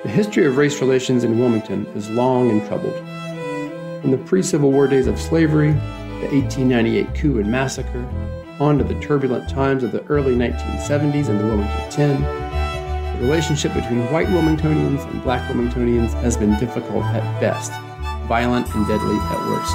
history of race relations in Wilmington is long and troubled. From the pre-Civil War days of slavery, the 1898 coup and massacre, on to the turbulent times of the early 1970s and the Wilmington 10, the relationship between white Wilmingtonians and black Wilmingtonians has been difficult at best, violent and deadly at worst.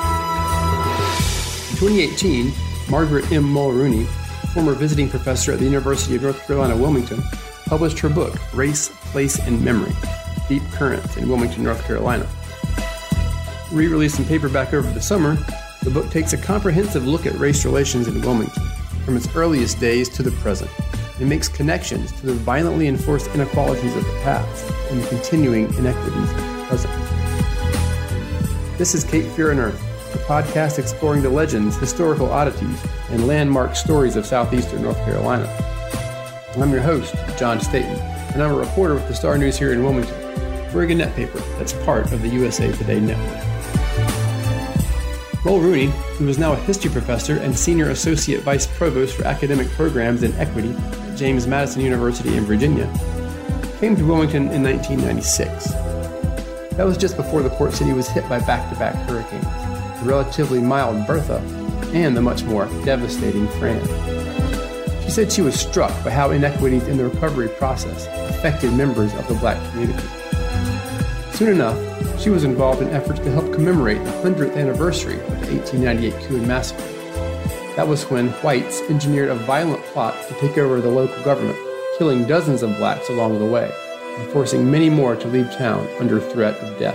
In 2018, Margaret M. Mulrooney, former visiting professor at the University of North Carolina, Wilmington, published her book, Race, Place, and Memory, Deep Currents in Wilmington, North Carolina. Re-released in paperback over the summer, the book takes a comprehensive look at race relations in Wilmington, from its earliest days to the present, and makes connections to the violently enforced inequalities of the past and the continuing inequities of the present. This is Cape Fear and Earth, a podcast exploring the legends, historical oddities, and landmark stories of southeastern North Carolina. I'm your host, John Staten, and I'm a reporter with the Star News here in Wilmington, Oregon paper that's part of the USA Today network. Mulrooney, who is now a history professor and senior associate vice provost for academic programs and equity at James Madison University in Virginia, came to Wilmington in 1996. That was just before the port city was hit by back-to-back hurricanes, the relatively mild Bertha and the much more devastating Fran. She said she was struck by how inequities in the recovery process affected members of the black community. Soon enough, she was involved in efforts to help commemorate the 100th anniversary of the 1898 coup and massacre. That was when whites engineered a violent plot to take over the local government, killing dozens of blacks along the way, and forcing many more to leave town under threat of death.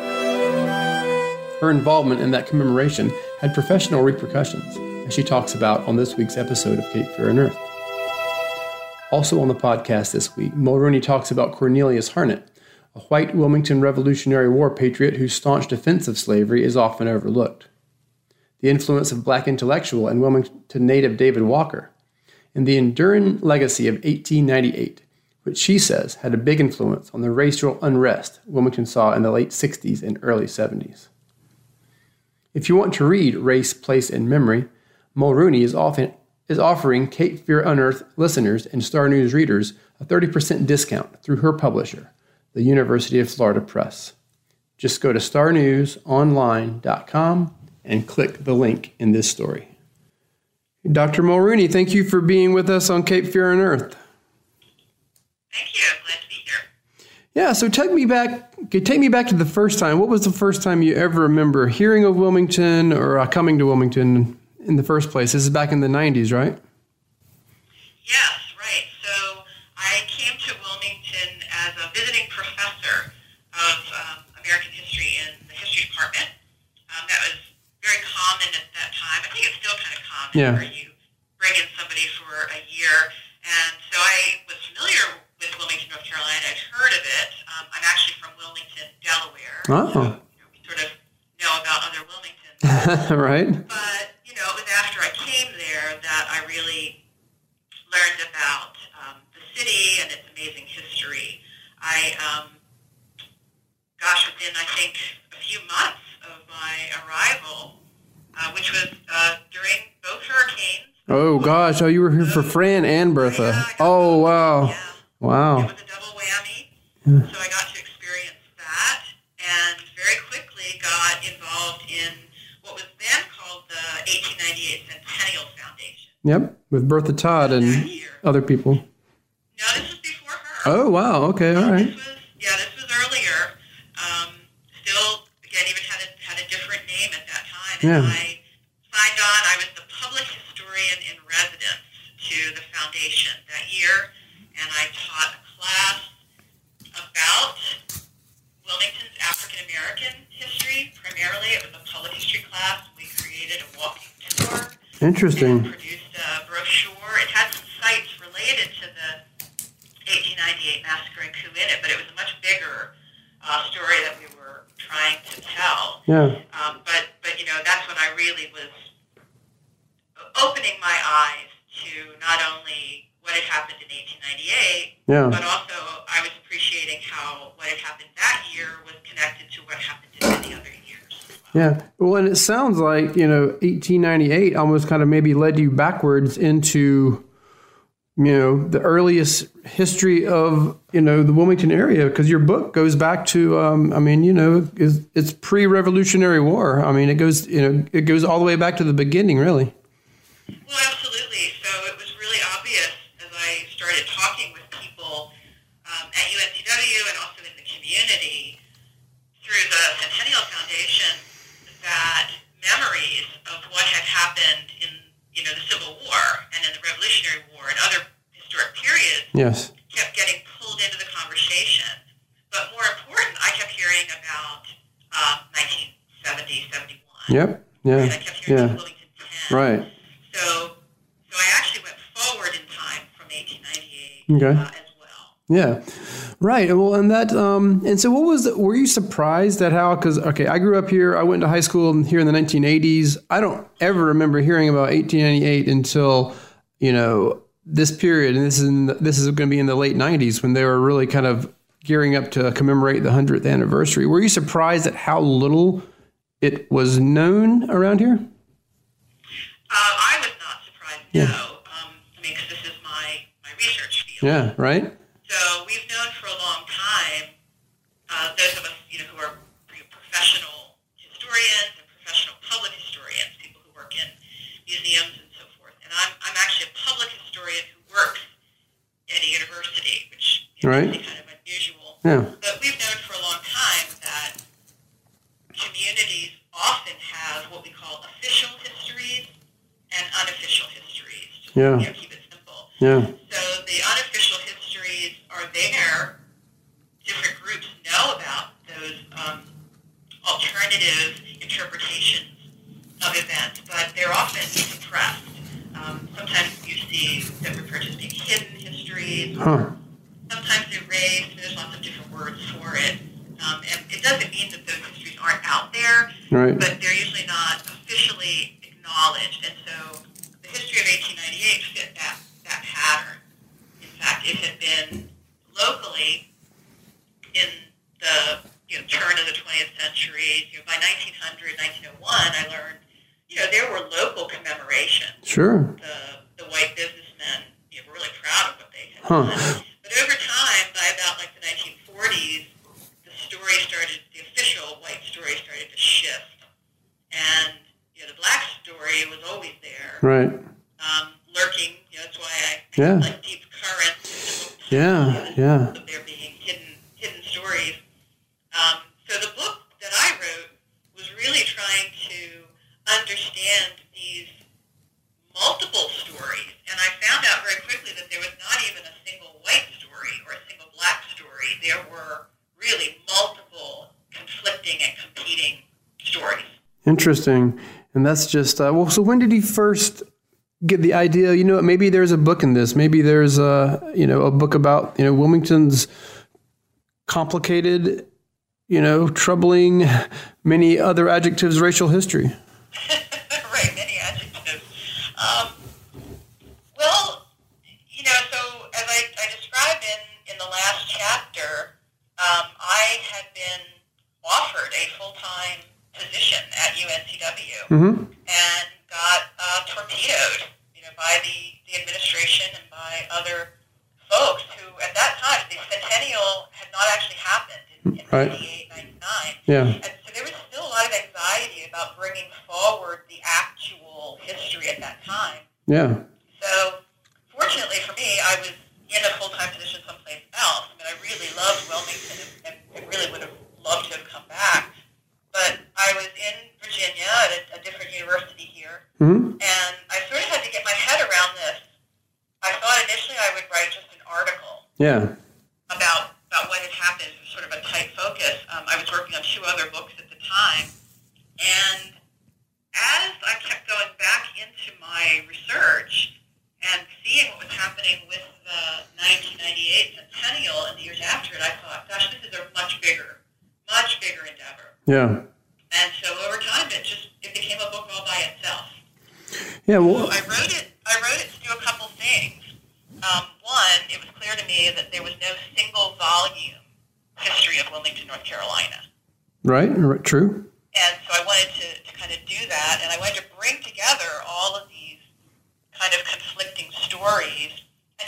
Her involvement in that commemoration had professional repercussions, as she talks about on this week's episode of Cape Fear and Earth. Also on the podcast this week, Mulrooney talks about Cornelius Harnett, a white Wilmington Revolutionary War patriot whose staunch defense of slavery is often overlooked, the influence of black intellectual and Wilmington native David Walker, and the enduring legacy of 1898, which she says had a big influence on the racial unrest Wilmington saw in the late 60s and early 70s. If you want to read Race, Place, and Memory, Mulrooney is offering Cape Fear Unearthed listeners and Star News readers a 30% discount through her publisher, the University of Florida Press. Just go to starnewsonline.com and click the link in this story. Dr. Mulrooney, thank you for being with us on Cape Fear and Earth. Thank you. I'm glad to be here. Yeah, so take me back to the first time. What was the first time you ever remember hearing of Wilmington or coming to Wilmington in the first place? This is back in the 90s, right? Yes, right. So I came to Wilmington as a visiting professor of American history in the history department. That was very common at that time. I think it's still kind of common where you bring in somebody for a year. And so I was familiar with Wilmington, North Carolina. I'd heard of it. I'm actually from Wilmington, Delaware. Oh. So, we sort of know about other Wilmingtons. Right. But, it was after I came there that I really learned about the city and its amazing history. Within, I think, a few months of my arrival, which was during both hurricanes. Oh, gosh. Oh, you were here for Fran and Bertha. Yeah, oh, wow. Yeah. Wow. It was a double whammy. So I got to experience that and very quickly got involved in what was then called the 1898 Centennial Foundation. Yep, with Bertha Todd and other people. No, this was before her. Oh, wow. Okay, all right. This was earlier. Still, again, even had a different name at that time. And I signed on. I was the public historian in residence to the foundation that year, and I taught a class about Wilmington's African American history. Primarily, it was a public history class. We created a walking tour. Interesting. And produced a brochure. It had some sites related to the 1898 massacre and coup in it, but it was a much bigger story that we were trying to tell. Yeah. But that's when I really was opening my eyes to not only what had happened in 1898, but also I was appreciating how what had happened that year was connected to what happened in many other years. Yeah. Well, and it sounds like, 1898 almost kind of maybe led you backwards into the earliest history of, the Wilmington area, because your book goes back to, it's pre-Revolutionary War. I mean, it goes all the way back to the beginning, really. Well, absolutely. So it was really obvious as I started talking with people at UNCW and also in the community through the Centennial Foundation that memories of what had happened in the Civil War and in the Revolutionary War and other historic periods yes. kept getting pulled into the conversation. But more important, I kept hearing about 1970, 71. Yep. Yeah. Right? I kept hearing about Wilmington 10. Right. So I actually went forward in time from 1898 as well. Yeah. Right. Well, and that, and so were you surprised at how, because, I grew up here, I went to high school here in the 1980s. I don't ever remember hearing about 1898 until, this period. And this is going to be in the late 90s when they were really kind of gearing up to commemorate the 100th anniversary. Were you surprised at how little it was known around here? I was not surprised, no. Because this is my research field. Yeah, right. So we've known for a long time, those of us, who are professional historians and professional public historians, people who work in museums and so forth. And I'm actually a public historian who works at a university, which is kind of unusual. Yeah. But we've known for a long time that communities often have what we call official histories and unofficial histories. Just to keep it simple. Yeah. So the unofficial histories are there. Different groups know about those alternative interpretations of events, but they're often suppressed. Sometimes you see them referred to as being hidden histories, or sometimes erased. There's lots of different words for it. And it doesn't mean that those histories aren't out there, but they're usually not officially acknowledged. And so the history of 1898 fit that pattern. In fact, it had been locally in the turn of the 20th century. By 1900, 1901, I learned there were local commemorations. Sure. The white businessmen were really proud of what they had done. But over time, by about the 1940s, the official white story started to shift. And the black story was always there. Right. Lurking. That's why I like deep currents. Yeah. There being hidden stories. So the book that I wrote was really trying to understand these multiple stories. And I found out very quickly that there was not even a single white story or a single black story. There were really multiple conflicting and competing stories. Interesting. And that's just, so when did you first get the idea, maybe there's a book in this, maybe there's a book about, Wilmington's complicated, troubling, many other adjectives, racial history? Right, many adjectives. So as I described in the last chapter, I had been offered a full-time position at UNCW and got torpedoed, by the administration and by other folks who, at that time, the Centennial had not actually happened in 98, 99. Yeah. And so there was still a lot of anxiety about bringing forward the actual history at that time. Yeah. So, fortunately for me, I was in a full-time position someplace else. I really loved Wilmington and really would have loved to have come back. But I was in Virginia at a different university here, and I sort of had to get my head around this. I thought initially I would write just an article about what had happened, sort of a tight focus. I was working on 2 other books at the time, and as I kept going back into my research and seeing what was happening with the 1998 Centennial and the years after it, I thought, gosh, this is a much bigger endeavor. Yeah. And so over time, it became a book all by itself. Yeah. Well, so I wrote it to do a couple things. One, it was clear to me that there was no single volume history of Wilmington, North Carolina. Right. True. And so I wanted to kind of do that, and I wanted to bring together all of these kind of conflicting stories and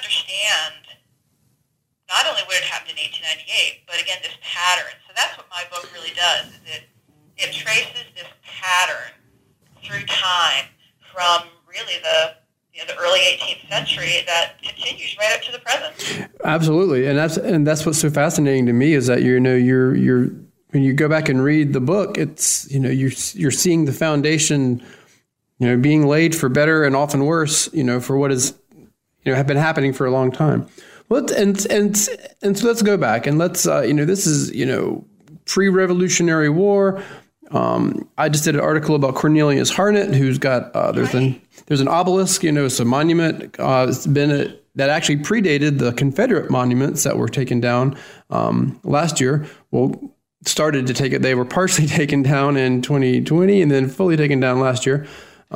understand not only what had happened in 1898, but again, this pattern. So that's what my book really does, is it traces this pattern through time from really the early 18th century that continues right up to the present. Absolutely, and that's what's so fascinating to me is that you're when you go back and read the book, it's you're seeing the foundation being laid for better and often worse for what is have been happening for a long time. Well, and so let's go back and let's this is pre-Revolutionary War. I just did an article about Cornelius Harnett, who's got there's an obelisk, it's a monument. That actually predated the Confederate monuments that were taken down last year. Well, started to take it. They were partially taken down in 2020 and then fully taken down last year.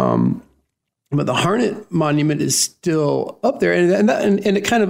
But the Harnett monument is still up there, and it kind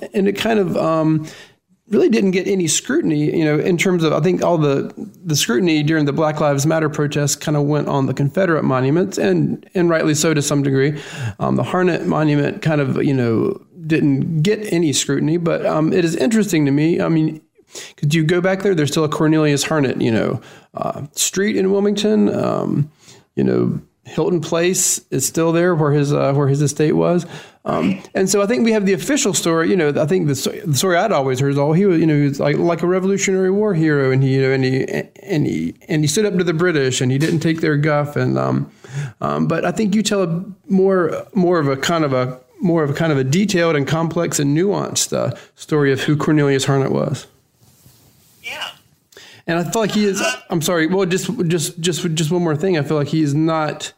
of really didn't get any scrutiny, in terms of, I think all the scrutiny during the Black Lives Matter protests kind of went on the Confederate monuments, and rightly so to some degree. The Harnett monument kind of, didn't get any scrutiny, but it is interesting to me. I mean, could you go back there? There's still a Cornelius Harnett, street in Wilmington, Hilton Place is still there where his estate was. And so I think we have the official story. I think the story I'd always heard is, he was like a Revolutionary War hero, and he stood up to the British, and he didn't take their guff. And but I think you tell a more of a kind of a detailed and complex and nuanced story of who Cornelius Harnett was. Yeah. And I feel like he is. I'm sorry. Well, just one more thing. I feel like he is not.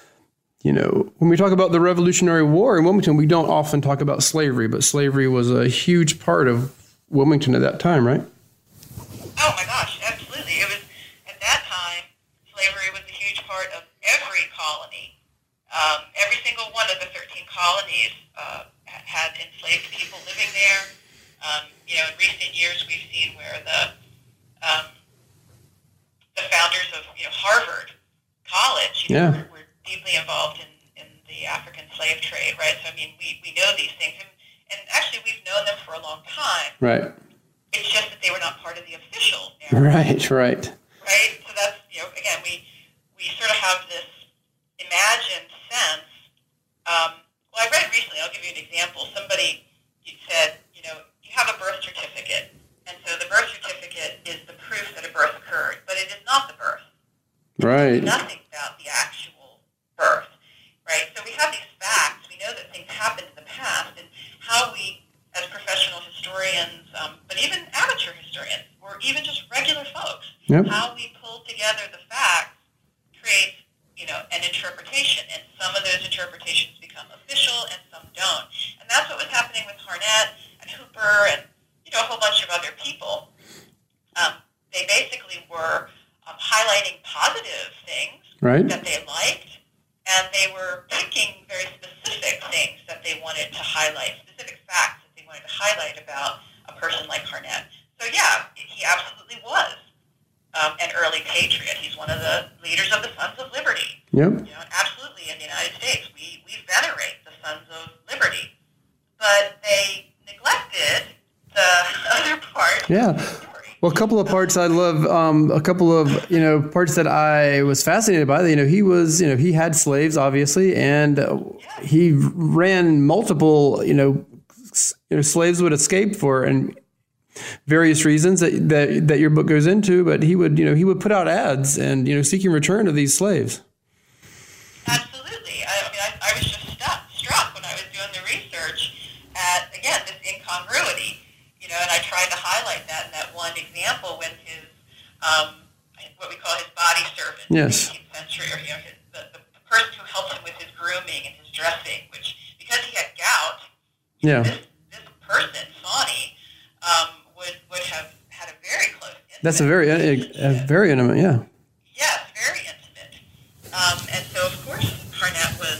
When we talk about the Revolutionary War in Wilmington, we don't often talk about slavery, but slavery was a huge part of Wilmington at that time, right? Oh my gosh, absolutely! It was at that time. Slavery was a huge part of every colony. Every single one of the 13 colonies had enslaved people living there. In recent years, we've seen where the founders of Harvard College were deeply involved in the African slave trade, right? So we know these things, and actually we've known them for a long time. Right. It's just that they were not part of the official narrative. Right. Right. So that's again we sort of have this imagined sense. Well, I read recently. I'll give you an example. Somebody said, you have a birth certificate. And so the birth certificate is the proof that a birth occurred, but it is not the birth. Right. Nothing about the actual birth, right? So we have these facts. We know that things happened in the past, and how we, as professional historians, but even amateur historians, or even just regular folks, how we pull together the facts creates, an interpretation, and some of those interpretations become official, and some don't. And that's what was happening with Harnett and Hooper and a whole bunch of other people. They basically were highlighting positive things that they liked, and they were picking very specific things that they wanted to highlight, specific facts that they wanted to highlight about a person like Harnett. So yeah, he absolutely was an early patriot. He's one of the leaders of the Sons of Liberty. Yep. Absolutely, in the United States, we venerate the Sons of Liberty, but they neglected the other part. Yeah. Well, a couple of parts I love, a couple of, parts that I was fascinated by, he was, he had slaves, obviously, and he ran multiple, slaves would escape for and various reasons that your book goes into, but he would put out ads and, seeking return of these slaves. Absolutely. I was just struck when I was doing the research at, again, this incongruity. And I tried to highlight that in that one example with his, what we call his body servant in the 18th century, or the person who helped him with his grooming and his dressing, which, because he had gout, this person, Sawney, would have had a very close intimate. That's a very intimate, yeah. Yes, very intimate. And so, of course, Harnett was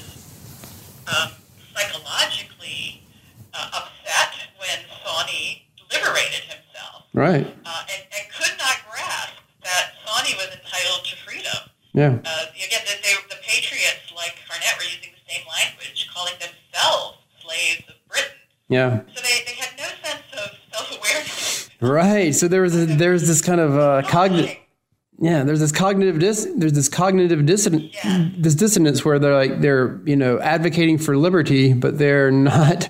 psychologically upset when Sawney liberated himself. Right. And could not grasp that Sawney was entitled to freedom. Yeah. Again, the patriots like Harnett were using the same language, calling themselves slaves of Britain. Yeah. So they had no sense of self-awareness. Right. So there's this kind of cognitive. Yeah, there's this cognitive dissonance. Yeah. This dissonance where they're advocating for liberty, but they're not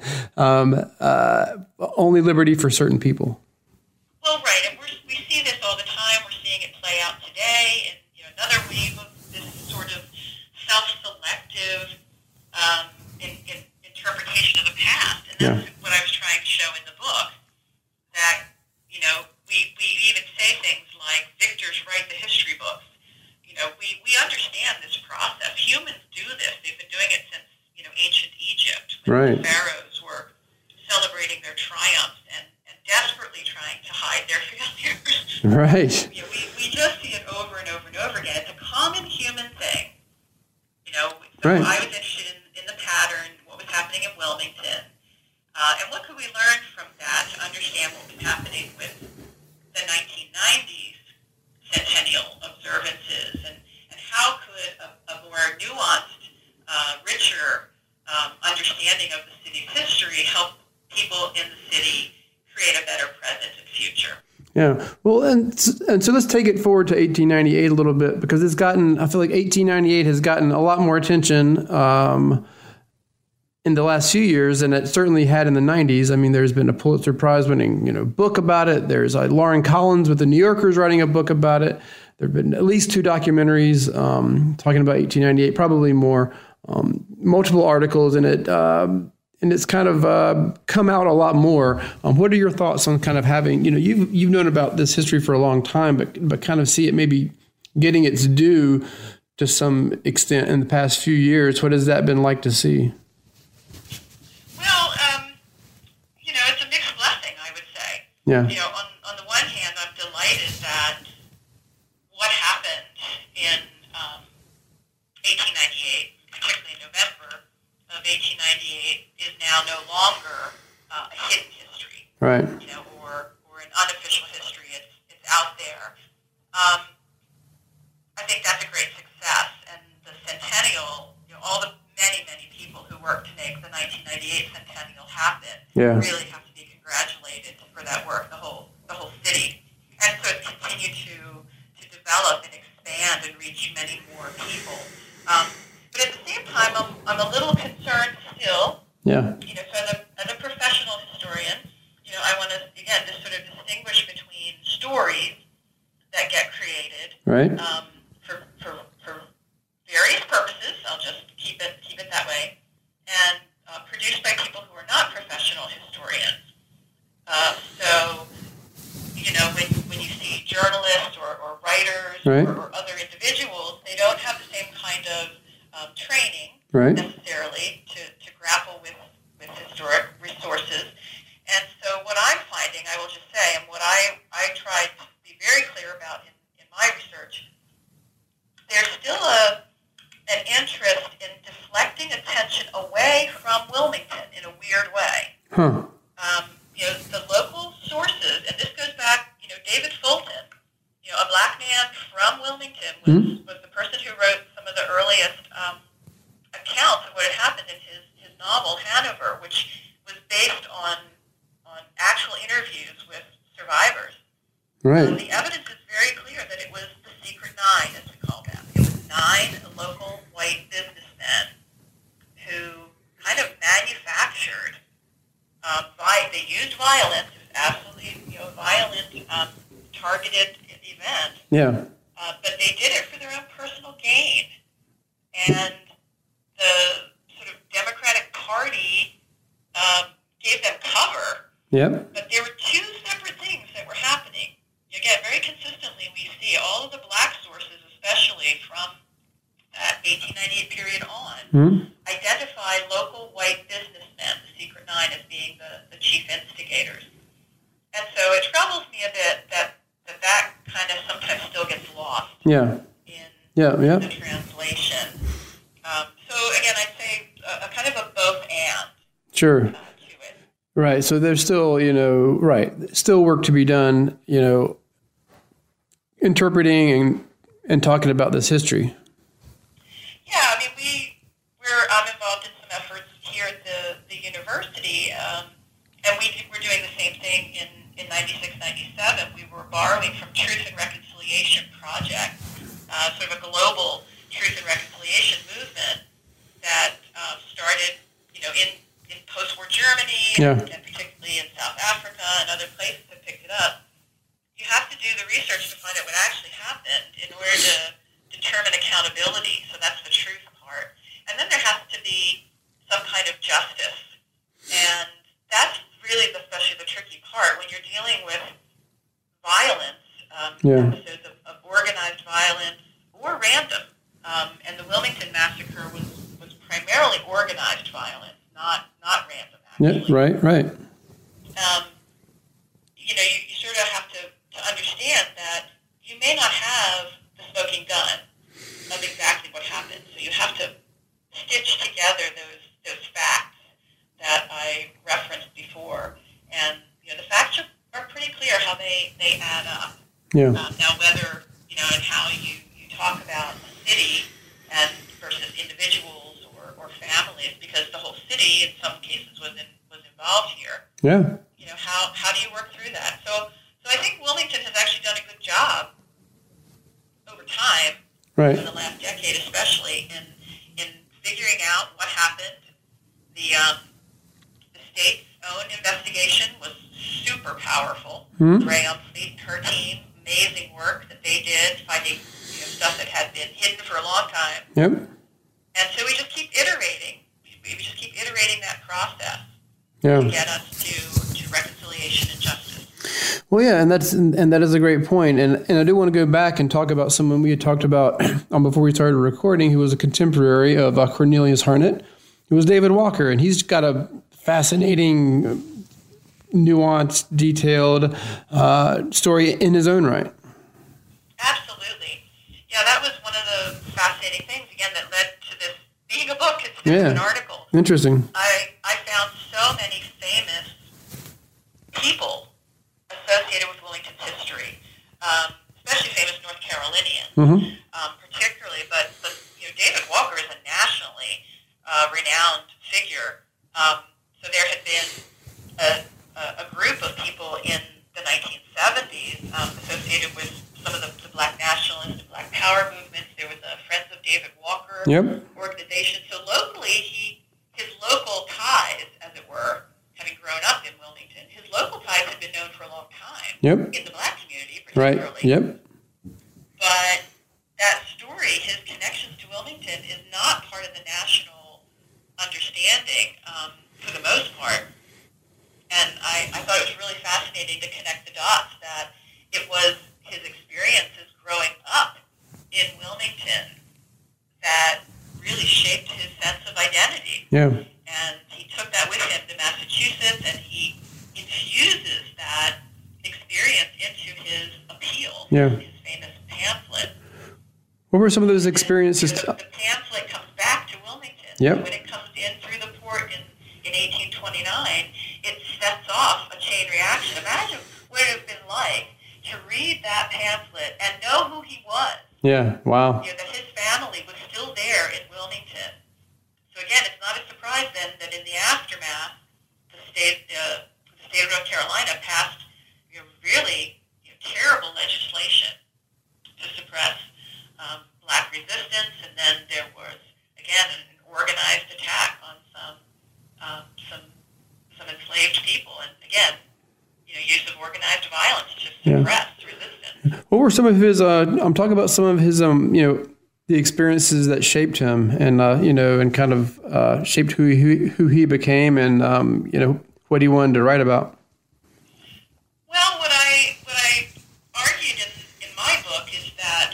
only liberty for certain people. Well, right, and we see this all the time. We're seeing it play out today, and another wave of this sort of self-selective interpretation of the past, and that's what I was trying to show in the book. That we even say things like victors write the history books. We understand this process. Humans do this. They've been doing it since ancient Egypt, when the pharaohs were celebrating their triumphs and desperately trying to hide their failures. Right. We just see it over and over and over again. It's a common human thing. So right. I was interested in the pattern, what was happening in Wilmington, and what could we learn from that to understand what was happening with the 1990s centennial observances, and how could a more nuanced, richer understanding of the city's history help people in the city create a better present and future. Yeah. Well, and so let's take it forward to 1898 a little bit, because I feel like 1898 has gotten a lot more attention in the last few years than it certainly had in the 90s. I mean, there's been a Pulitzer Prize winning, book about it. There's Lauren Collins with the New Yorker's writing a book about it. There have been at least 2 documentaries talking about 1898, probably more, multiple articles in it. And it's kind of come out a lot more. What are your thoughts on kind of having, you've known about this history for a long time, but kind of see it maybe getting its due to some extent in the past few years? What has that been like to see? Well, it's a mixed blessing, I would say. Yeah. On the one hand, I'm delighted that what happened in 1898, particularly in November of 1898, is now no longer a hidden history. Right. Or an unofficial history. It's out there. I think that's a great success, and the centennial, all the many, many people who worked to make the 1998 centennial happen really have to be congratulated for that work, the whole city. And so it's continued to develop and expand and reach many more people. But at the same time, I'm a little concerned still. Yeah. So as a professional historian, I want to, again, just sort of distinguish between stories that get created. Right. For various purposes. I'll just keep it that way, and produced by people who are not professional historians. So, when you see journalists or writers or other individuals, they don't have the same kind of training necessarily to grapple with historic resources. And so what I'm finding, I will just say, and what I tried to be very clear about in my research, there's still an interest in deflecting attention away from Wilmington in a weird way. Huh. The local sources, and this goes back, David Fulton, a black man from Wilmington, was the person who wrote some of the earliest accounts of what had happened in his novel, Hanover, which was based on actual interviews with survivors. Right. The evidence is very clear that it was the Secret Nine, as we call them. It was 9 local white businessmen who kind of manufactured, they used violence. It was absolutely a violent, targeted event. Yeah. But they did it for their own personal gain. And the sort of Democratic Party gave them cover. Yep. But there were 2 separate things that were happening. Again, very consistently, we see all of the black sources, especially from that 1898 period on, identify local white businessmen, the Secret Nine, as being the chief instigators. And so it troubles me a bit that kind of sometimes still gets lost in the translation. So again, I'd say a kind of a both and. Sure. To it. Right. So there's still, still work to be done, interpreting and talking about this history. Yeah, I mean, I'm involved in some efforts here at the university And we were doing the same thing in 96, 97. We were borrowing from Truth and Reconciliation Project, sort of a global truth and reconciliation movement that started, in post-war Germany and particularly in South Africa and other places that picked it up. You have to do the research to find out what actually happened in order to determine accountability. So that's the truth part. And then there has to be some kind of justice. And that's really especially the tricky part when you're dealing with violence, episodes of organized violence or random. And the Wilmington Massacre was primarily organized violence, not random, actually. Yeah, right. You sort of have to understand that you may not have the smoking gun of exactly what happened. So you have to stitch together those facts that I referenced before. And, the facts are pretty clear how they add up. Yeah. Now, whether, and how you talk about a city and versus individuals or families, because the whole city in some cases was involved here. Yeah. How do you work through that? So I think Wilmington has actually done a good job over time, right, in the last decade especially, in figuring out what happened. The state's own investigation was super powerful. Ray Umfleet and her team, amazing work that they did, finding stuff that had been hidden for a long time. Yep. And so we just keep iterating. We just keep iterating that process to get us to reconciliation and justice. Well, yeah, and that is a great point. And I do want to go back and talk about someone we had talked about before we started recording, who was a contemporary of Cornelius Harnett. It was David Walker, and he's got a fascinating, nuanced, detailed story in his own right. Absolutely. Yeah, that was one of the fascinating things, again, that led to this being a book instead of an article. Interesting. I found so many famous people associated with Wilmington's history, especially famous North Carolinians, particularly. But David Walker is a nationally renowned figure. So there had been a group of people in the 1970s associated with some of the Black nationalist and Black Power movements. There was a Friends of David Walker organization. So locally, his local ties, as it were, having grown up in Wilmington, his local ties had been known for a long time in the Black community, particularly. Right. Yep. But that story, his connections to Wilmington, is not part of the national understanding for the most part. And I thought it was really fascinating to connect the dots that it was his experiences growing up in Wilmington that really shaped his sense of identity. Yeah. And he took that with him to Massachusetts, and he infuses that experience into his appeal, his famous pamphlet. What were some of those experiences? The pamphlet comes back to Wilmington. Yep. So when it comes in through the port in 1829, it sets off a chain reaction. Imagine what it would have been like to read that pamphlet and know who he was. Yeah, wow. That his family was still there in Wilmington. So again, it's not a surprise then that in the aftermath, the state of North Carolina passed really terrible legislation to suppress Black resistance, and then there was again an organized attack on some enslaved people, and again, use of organized violence to suppress resistance. What were some of his? I'm talking about some of his, the experiences that shaped him, and and kind of shaped who he became, and what he wanted to write about. Well, what I argued in my book is that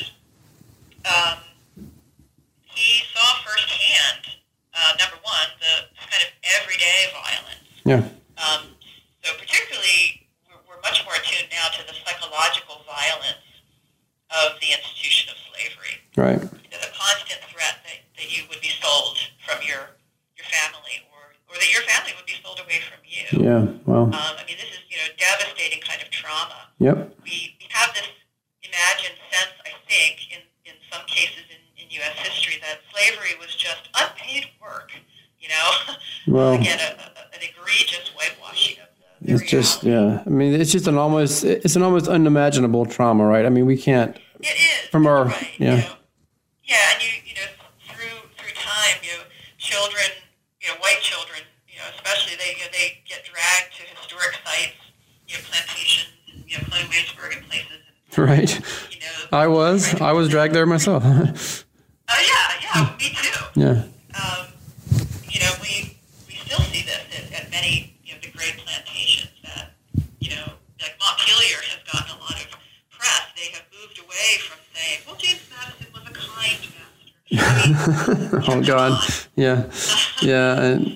he saw firsthand, number one, the kind of everyday violence. Yeah. So particularly, we're much more attuned now to the psychological violence of the institution of slavery. Right. The constant threat that you would be sold from your family, or that your family would be sold away from you. Yeah. Wow. This is devastating kind of trauma. Yep. We have this imagined sense, I think, in some cases in U.S. history, that slavery was just unpaid work. Well, again, an egregious whitewashing It's just, yeah. I mean, it's just an almost unimaginable trauma, right? I mean, we can't. It is. From our, right. yeah. Yeah, and through time, children, white children, especially they get dragged to historic sites, plantations, Chloe Williamsburg and places. And, right. I was dragged there myself. Yeah, me too. Yeah. We still see this at many, the great plantations that, like Montpelier has gotten a lot of press. They have moved away from saying, well, James Madison was a kind master. Oh, God. Yeah. Yeah. And,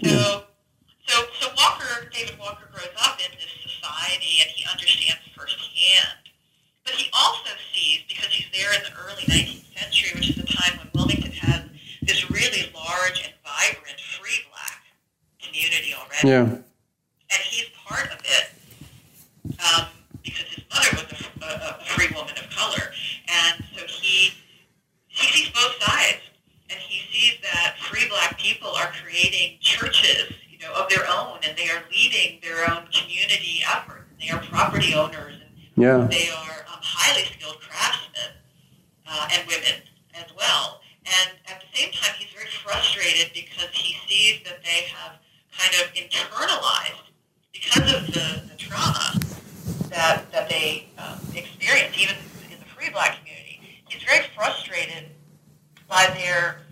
So David Walker grows up in this society and he understands firsthand. But he also sees, because he's there in the early 19th century, which is a time when Wilmington has this really large and vibrant free black community already. yeah. And he's part of it because his mother was a free woman of color. And so he sees both sides. And he sees that free black people are creating churches, of their own, and they are leading their own community efforts. And they are property owners, and Yeah. they are highly skilled craftsmen and women as well. And at the same time, he's very frustrated because he sees that they have kind of internalized, because of the trauma that they experience, even in the free black community. He's very frustrated by their,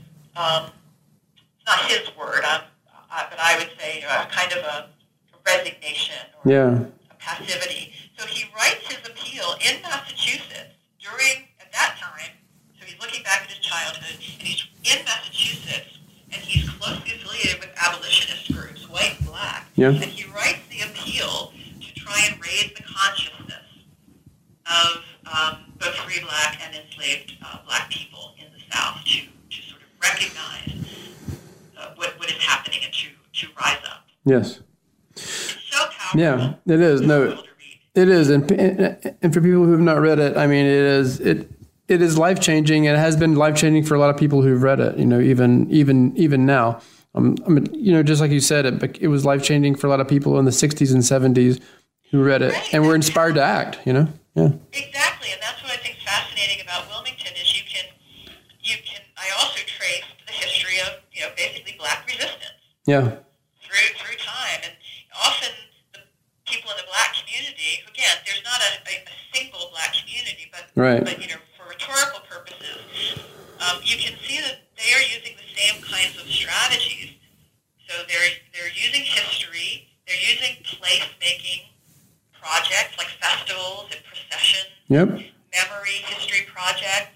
it's not his word, but I would say kind of a resignation or a passivity. So he writes his appeal in Massachusetts at that time, so he's looking back at his childhood, and he's in Massachusetts, and he's closely affiliated with abolitionist groups, white and black. Yeah. And he writes the appeal to try and raise the consciousness of both free black and enslaved black people in the South to sort of recognize what is happening and to rise up. Yes. It's so powerful. Yeah, it is. No, it is. And for people who have not read it, I mean, it is life-changing, and it has been life-changing for a lot of people who've read it, even now. I mean, just like you said, it was life-changing for a lot of people in the 60s and 70s who read it, right. and were inspired to act, Yeah. Exactly, and that's what I think is fascinating about Wilmington is you can I also traced the history of, basically black resistance. Yeah. Through time, and often the people in the black community, again, there's not a single black community, but Right. but for rhetorical purposes, you can see that they are using the same kinds of strategies. So they're using history, they're using place-making projects like festivals and processions, Yep. memory history projects.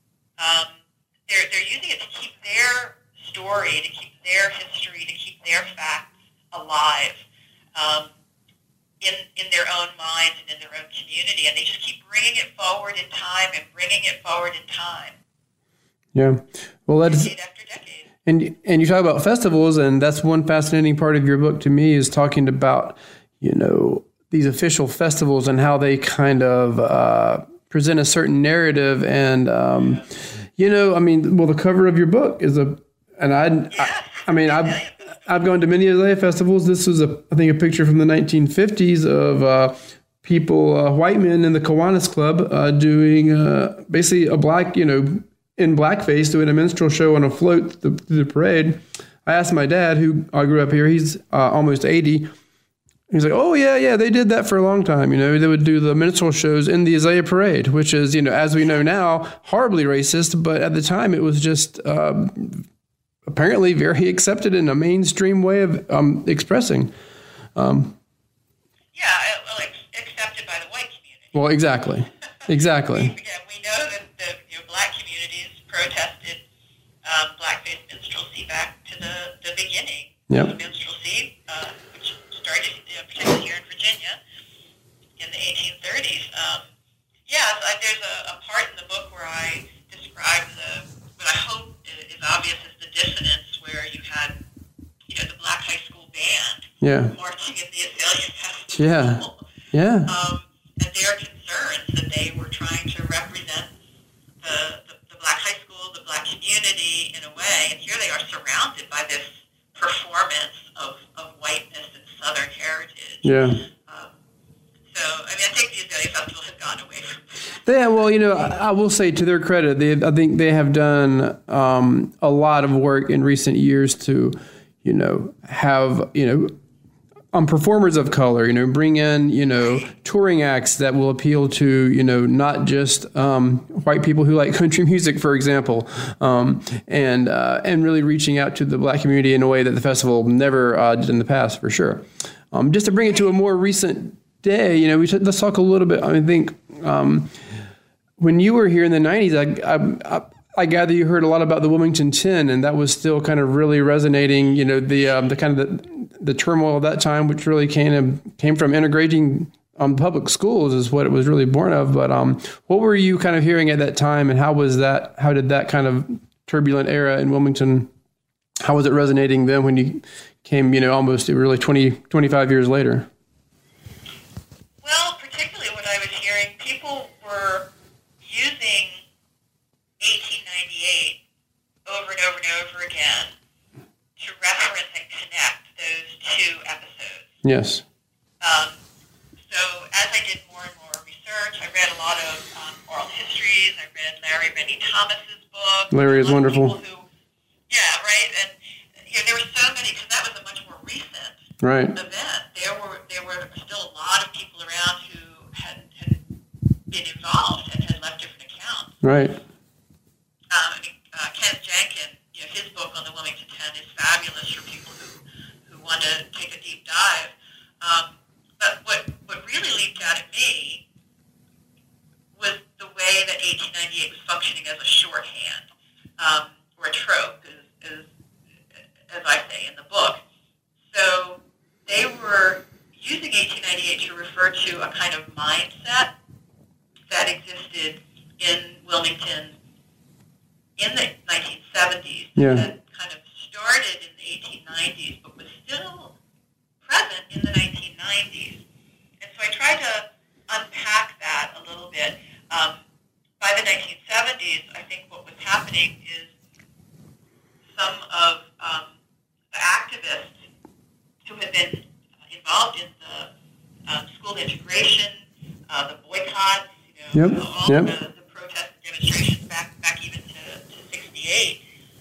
They're using it to keep their story, to keep their history, to keep their facts alive in their own minds and in their own community. And they just keep bringing it forward in time and bringing it forward in time. Yeah. Well, that's decade after decade. and you talk about festivals, and that's one fascinating part of your book to me is talking about, these official festivals and how they kind of present a certain narrative. And, the cover of your book is I've gone to many Isaiah festivals. This was I think a picture from the 1950s of people, white men in the Kiwanis Club doing basically a black, in blackface, doing a minstrel show on a float through the parade. I asked my dad, who I grew up here, he's almost 80. He's like, oh, yeah, they did that for a long time. They would do the minstrel shows in the Isaiah Parade, which is, as we know now, horribly racist. But at the time, it was just apparently very accepted in a mainstream way of expressing. Accepted by the white community. Well, exactly. We know that the black communities protested blackface minstrelsy back to the beginning of minstrelsy, which started particularly here in Virginia in the 1830s. There's a part in the book where I describe what I hope is obvious as the dissonance, where you had the black high school band marching in the Azalea Festival. Yeah. And their concerns that they were trying to represent the black high school, the black community in a way, and here they are surrounded by this performance of whiteness and Southern heritage. Yeah. Well, I will say to their credit, I think they have done a lot of work in recent years to, have, performers of color, bring in, touring acts that will appeal to, not just white people who like country music, for example, and really reaching out to the Black community in a way that the festival never did in the past, for sure. Just to bring it to a more recent day, let's talk a little bit. I think when you were here in the 90s, I gather you heard a lot about the Wilmington 10, and that was still kind of really resonating. The kind of the turmoil of that time, which really came from integrating public schools, is what it was really born of. But what were you kind of hearing at that time, and how did that kind of turbulent era in Wilmington, how was it resonating then when you came, almost really 25 years later? Well, particularly what I was hearing, people were using 1898 over and over and over again to reference and connect those two episodes. Yes. So as I did more and more research, I read a lot of oral histories. I read Larry Rennie Thomas's book. Larry is wonderful. Yeah, right. And there were so many, because that was a much more recent event. There were still a lot of people around who had been involved and had left different accounts. Right. Kenneth Jankin, his book on the Wilmington 10 is fabulous for people who want to take a deep dive. But what really leaped out at me was the way that 1898 was functioning as a shorthand, or a trope, as I say in the book. So they were using 1898 to refer to a kind of mindset that existed in Wilmington in the 1970s, that kind of started in the 1890s, but was still present in the 1990s. And so I tried to unpack that a little bit. By the 1970s, I think what was happening is some of the activists who had been involved in the school integration, the boycotts, all the protests and demonstrations back even to 68,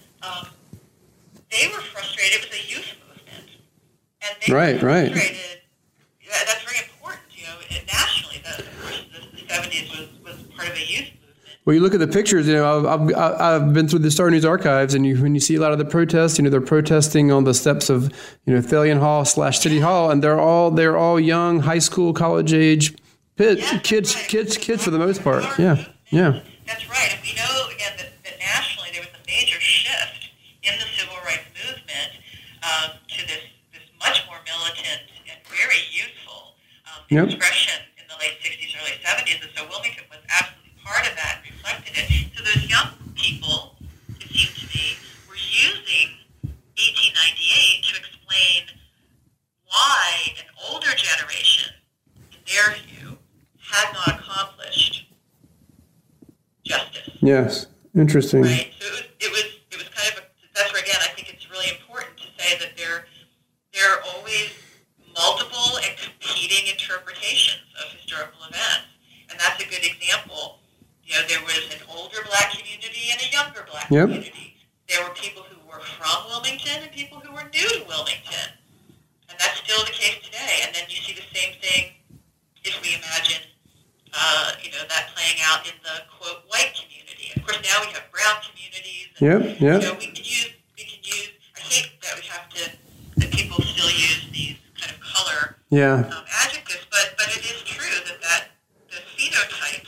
they were frustrated. It was a youth movement. And they were frustrated. That's very important, nationally. The 70s was part of a youth movement. Well, you look at the pictures, I've been through the Star News archives, and when you see a lot of the protests, they're protesting on the steps of, Thalian Hall / City Hall, and they're all young, high school, college age kids for the most part. Yeah. That's right. And we know, again, that nationally there was a major shift in the civil rights movement to this much more militant and very youthful expression in the late 60s, early 70s. And so Wilmington was absolutely part of that and reflected it. So those young people, it seemed to me, were using 1898 to explain why an older generation, in their view, had not accomplished justice. Yes, interesting. Right. So it was kind of that's where, again, I think it's really important to say that there are always multiple and competing interpretations of historical events, and that's a good example. There was an older Black community and a younger Black community. There were people who were from Wilmington and people who were new to Wilmington, and that's still the case today. And then you see the same thing if we imagine that playing out in the, quote, white community. Of course, now we have brown communities. And, we can use, I hate that that people still use these kind of color adjectives, but it is true that the phenotypes,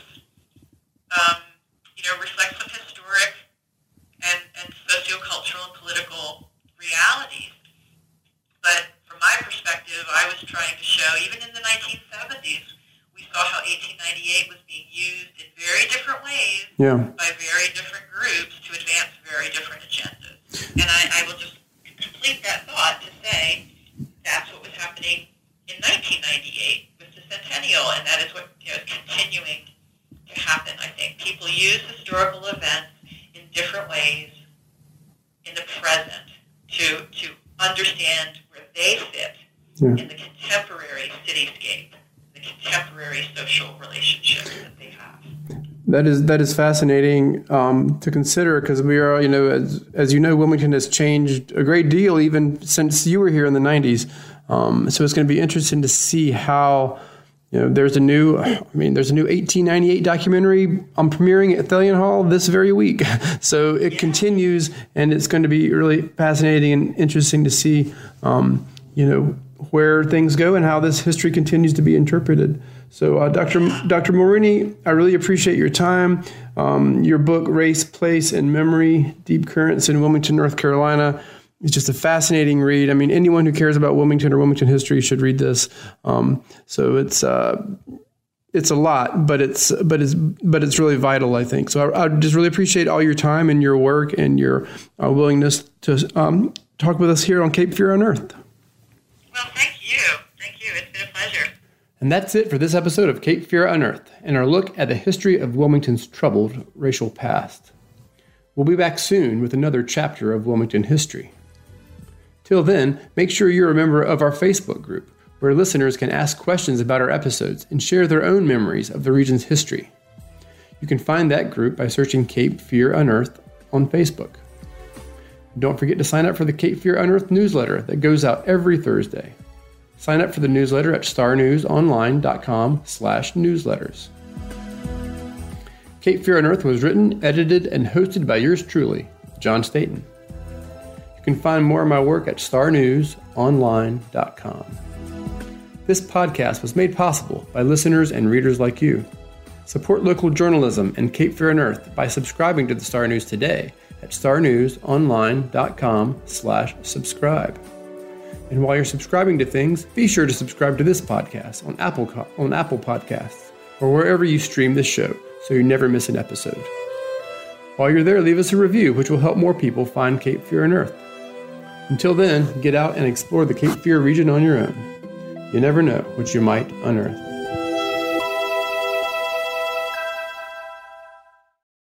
reflect some historic and sociocultural and political realities. But from my perspective, I was trying to show, even in the 1970s, we saw how 1898 was being used in very different ways by very different groups to advance very different agendas. And I will just complete that thought to say that's what was happening in 1998 with the centennial, and that is what is continuing to happen, I think. People use historical events in different ways in the present to understand where they fit in the contemporary cityscape, the contemporary social relationships that they have. That is fascinating to consider, because we are, as you know, Wilmington has changed a great deal even since you were here in the 90s. So it's going to be interesting to see how, there's a new 1898 documentary premiering at Thalian Hall this very week. So it continues, and it's going to be really fascinating and interesting to see, where things go and how this history continues to be interpreted. So, Dr. Mulroney, I really appreciate your time. Your book, Race, Place, and Memory, Deep Currents in Wilmington, North Carolina, is just a fascinating read. I mean, anyone who cares about Wilmington or Wilmington history should read this. So it's a lot, but it's really vital, I think. So I just really appreciate all your time and your work and your willingness to talk with us here on Cape Fear Unearthed. Well, thank you. It's been a pleasure. And that's it for this episode of Cape Fear Unearthed and our look at the history of Wilmington's troubled racial past. We'll be back soon with another chapter of Wilmington history. Till then, make sure you're a member of our Facebook group, where listeners can ask questions about our episodes and share their own memories of the region's history. You can find that group by searching Cape Fear Unearthed on Facebook. Don't forget to sign up for the Cape Fear Unearthed newsletter that goes out every Thursday. Sign up for the newsletter at starnewsonline.com/newsletters. Cape Fear Unearthed was written, edited, and hosted by yours truly, John Staten. You can find more of my work at starnewsonline.com. This podcast was made possible by listeners and readers like you. Support local journalism and Cape Fear Unearthed by subscribing to the Star News today at starnewsonline.com/subscribe. And while you're subscribing to things, be sure to subscribe to this podcast on Apple Podcasts or wherever you stream this show so you never miss an episode. While you're there, leave us a review, which will help more people find Cape Fear Unearthed. Until then, get out and explore the Cape Fear region on your own. You never know what you might unearth.